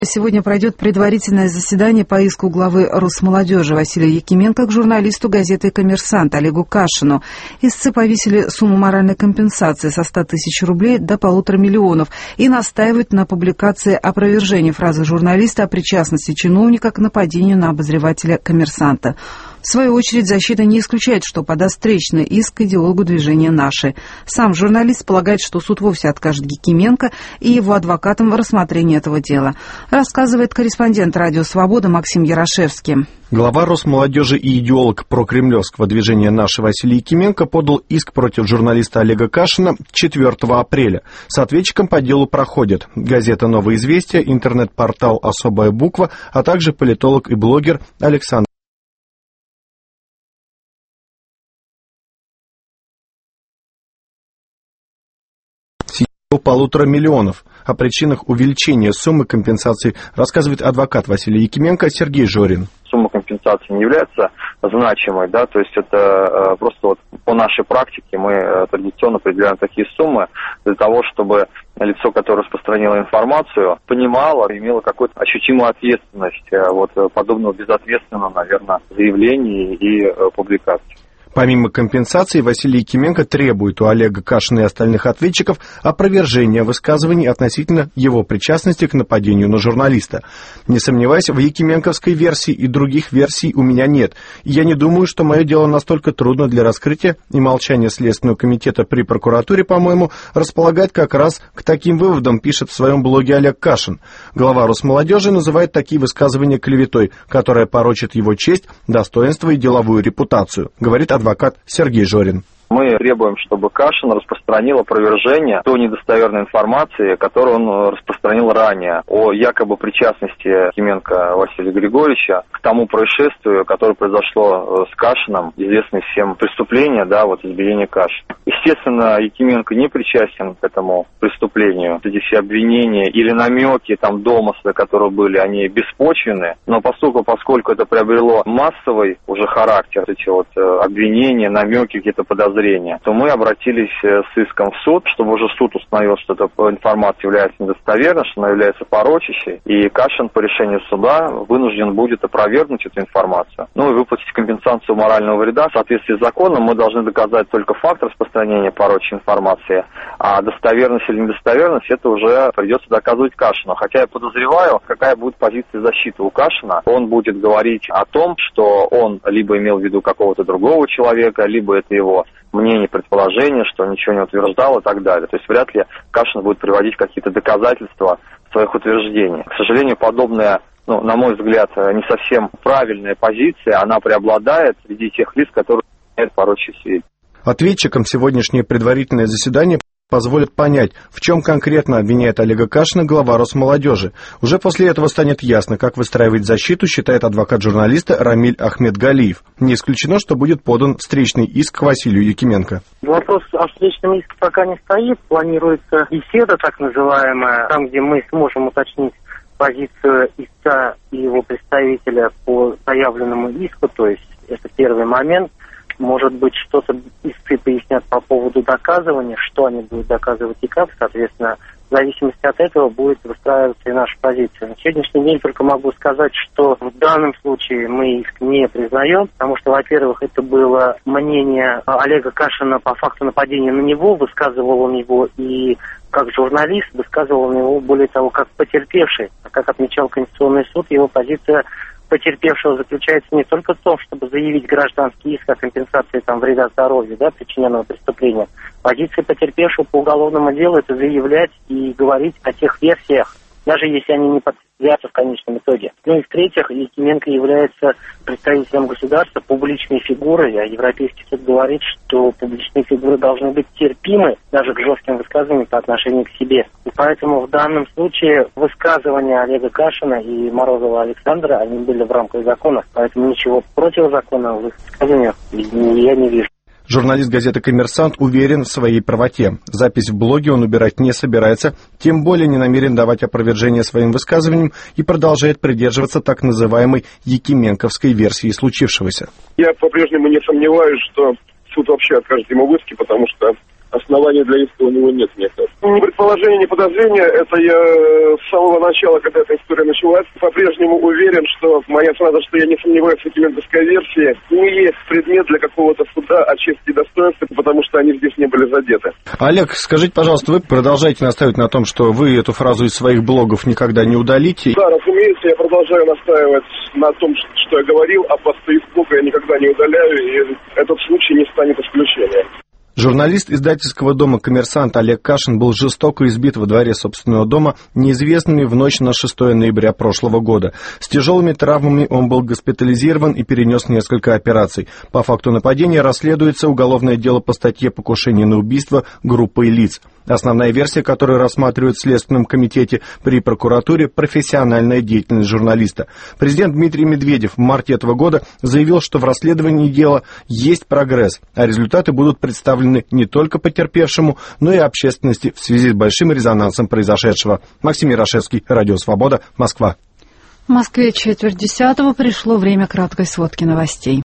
Сегодня пройдет предварительное заседание по иску главы Росмолодежи Василия Якименко к журналисту газеты «Коммерсант» Олегу Кашину. Истцы повесили сумму моральной компенсации со 100 тысяч рублей до 1,5 миллиона и настаивают на публикации опровержения фразы журналиста о причастности чиновника к нападению на обозревателя «Коммерсанта». В свою очередь, защита не исключает, что подаст встречный иск идеологу движения «Наши». Сам журналист полагает, что суд вовсе откажет Якименко и его адвокатам в рассмотрении этого дела. Рассказывает корреспондент «Радио Свобода» Максим Ярошевский. Глава Росмолодежи и идеолог прокремлевского движения «Наши» Василий Якименко подал иск против журналиста Олега Кашина 4 апреля. С ответчиком по делу проходят газета «Новое известие», интернет-портал «Особая буква», а также политолог и блогер Александр. 1,5 миллиона. О причинах увеличения суммы компенсации рассказывает адвокат Василия Якименко Сергей Жорин. Сумма компенсации не является значимой, да, то есть это просто вот по нашей практике мы традиционно определяем такие суммы для того, чтобы лицо, которое распространило информацию, понимало, имело какую-то ощутимую ответственность вот подобного безответственного, наверное, заявления и публикации. Помимо компенсации, Василий Якименко требует у Олега Кашина и остальных ответчиков опровержения высказываний относительно его причастности к нападению на журналиста. Не сомневаясь, в якименковской версии и других версий у меня нет. И я не думаю, что мое дело настолько трудно для раскрытия, и молчание Следственного комитета при прокуратуре, по-моему, располагает как раз к таким выводам, пишет в своем блоге Олег Кашин. Глава Росмолодежи называет такие высказывания клеветой, которая порочит его честь, достоинство и деловую репутацию, говорит адвокат Сергей Жорин. Мы требуем, чтобы Кашин распространил опровержение той недостоверной информации, которую он распространил ранее, о якобы причастности Якименко Василия Григорьевича к тому происшествию, которое произошло с Кашиным, известное всем преступление, да, вот избиение Кашина. Естественно, Якименко не причастен к этому преступлению. Эти все обвинения или намеки, там, домыслы, которые были, они беспочвенны, но поскольку это приобрело массовый уже характер, эти вот обвинения, намеки, какие-то подозрения, то мы обратились с иском в суд, чтобы уже суд установил, что эта информация является недостоверной, что она является порочащей, и Кашин по решению суда вынужден будет опровергнуть эту информацию, и выплатить компенсацию морального вреда. В соответствии с законом мы должны доказать только факт распространения порочащей информации, а достоверность или недостоверность это уже придется доказывать Кашину. Хотя я подозреваю, какая будет позиция защиты у Кашина. Он будет говорить о том, что он либо имел в виду какого-то другого человека, либо это его мнение, предположение, что ничего не утверждал и так далее. То есть вряд ли Кашин будет приводить какие-то доказательства своих утверждений. К сожалению, подобная, на мой взгляд, не совсем правильная позиция, она преобладает среди тех лиц, которые имеют порочащие сведения. Ответчикам сегодняшнее предварительное заседание позволит понять, в чем конкретно обвиняет Олега Кашина глава Росмолодежи. Уже после этого станет ясно, как выстраивать защиту, считает адвокат журналиста Рамиль Ахмедгалиев. Не исключено, что будет подан встречный иск к Василию Якименко. Вопрос о встречном иске пока не стоит. Планируется беседа, так называемая, там, где мы сможем уточнить позицию истца и его представителя по заявленному иску, то есть это первый момент. Может быть, что-то истцы пояснят по поводу доказывания, что они будут доказывать и как, соответственно, в зависимости от этого будет выстраиваться и наша позиция. На сегодняшний день только могу сказать, что в данном случае мы иск не признаем, потому что, во-первых, это было мнение Олега Кашина по факту нападения на него, высказывал он его и как журналист, высказывал он его, более того, как потерпевший. А как отмечал Конституционный суд, его позиция потерпевшего заключается не только в том, чтобы заявить гражданский иск о компенсации вреда здоровью, причиненного преступлением. Позиция потерпевшего по уголовному делу — это заявлять и говорить о тех версиях, даже если они не подтвердятся в конечном итоге. И в-третьих, Якименко является представителем государства, публичной фигурой, а Европейский суд говорит, что публичные фигуры должны быть терпимы даже к жестким высказываниям по отношению к себе. И поэтому в данном случае высказывания Олега Кашина и Морозова Александра, они были в рамках закона, поэтому ничего противозаконного в их высказываниях я не вижу. Журналист газеты «Коммерсант» уверен в своей правоте. Запись в блоге он убирать не собирается, тем более не намерен давать опровержение своим высказываниям и продолжает придерживаться так называемой якименковской версии случившегося. Я по-прежнему не сомневаюсь, что суд вообще откажет ему в иске, потому что оснований для иска у него нет, мне кажется. Ни предположения, ни подозрения, это я с самого начала, когда эта история началась, по-прежнему уверен, что моя фраза, что я не сомневаюсь в экименковской версии, не есть предмет для какого-то суда о чести и достоинстве, потому что они здесь не были задеты. Олег, скажите, пожалуйста, вы продолжаете настаивать на том, что вы эту фразу из своих блогов никогда не удалите? Да, разумеется, я продолжаю настаивать на том, что я говорил, а посты из блога я никогда не удаляю, и этот случай не станет исключением. Журналист издательского дома «Коммерсант» Олег Кашин был жестоко избит во дворе собственного дома неизвестными в ночь на 6 ноября прошлого года. С тяжелыми травмами он был госпитализирован и перенес несколько операций. По факту нападения расследуется уголовное дело по статье «Покушение на убийство группой лиц». Основная версия, которую рассматривают в Следственном комитете при прокуратуре, профессиональная деятельность журналиста. Президент Дмитрий Медведев в марте этого года заявил, что в расследовании дела есть прогресс, а результаты будут представлены не только потерпевшему, но и общественности в связи с большим резонансом произошедшего. Максим Ярошевский, Радио Свобода, Москва. В Москве 9:45 пришло время краткой сводки новостей.